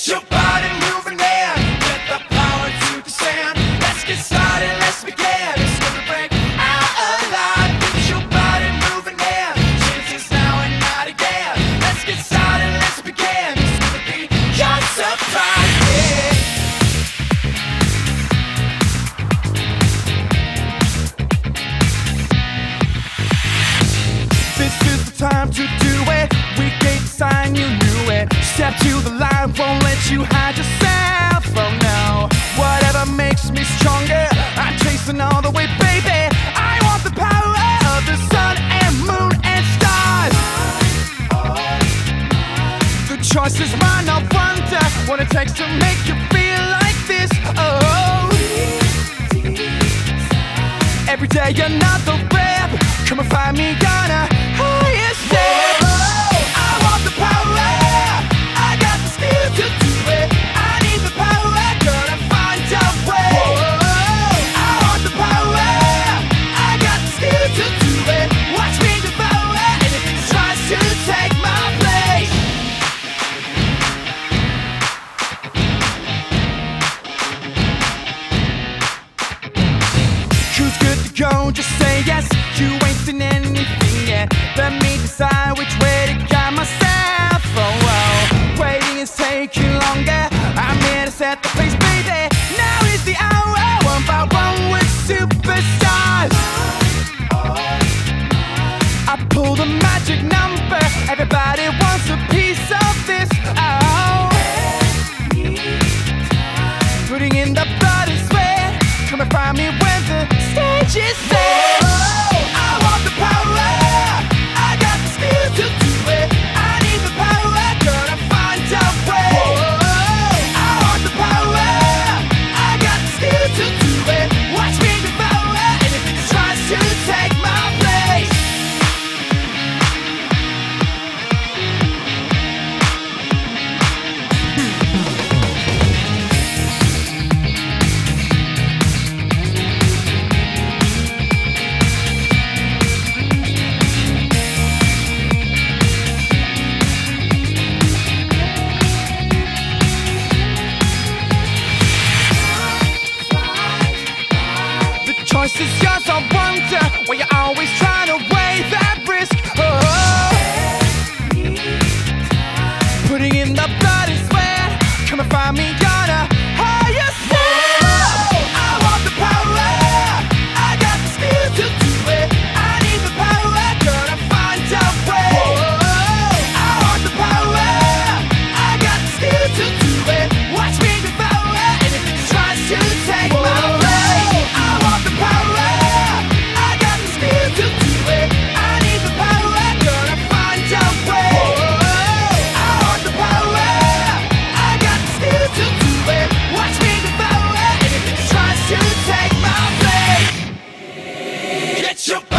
Get your body moving there. Get the power to descend. Let's get started, let's begin. It's gonna break out alive. Get your body moving there. Chances now and not again. Let's get started, let's begin. It's gonna be your surprise. Yeah. This is the time to do it. We gave the sign, you knew it. Step to the line, won't let you hide yourself. Oh no, whatever makes me stronger, I'm chasing all the way, baby. I want the power of the sun and moon and stars. The choice is mine, I wonder what it takes to make you feel like this. Oh, every day another rep. Come and find me on a higher step. I want the power, I got the skill to do it. I need the power, gonna find a way. I want the power, I got the skill to do it. Watch me devour anything that tries to take my place. Who's good to go? Just say yes. You ain't seen anything yet. Let me decide which way to guide myself. Oh, oh. Waiting is taking longer. I'm here to set the pace, baby. Now is the hour. One by one with superstars. I pull the magic number. Everybody wants a piece of this. Oh, putting in the blood and sweat. Come and find me when the stage is set. I want the power, I got the skill to do it. I need the power, gonna find a way. I want the power, I got the skill to do it. Watch me devour anything that tries to take my place. Choice is yours, I wonder why you're always trying to weigh that risk. Oh, putting in the blood and sweat. Come and find me on a higher step. I want the power, I got the skill to do it. I need the power, gonna find a way. I want the power, I got the skill to do it. Watch me devour anything that tries to take my place. I want the power, I got the skill to do it. I need the power, gonna find a way. I want the power, I got the skill to do it. Watch me devour anything that tries to take my place. Get your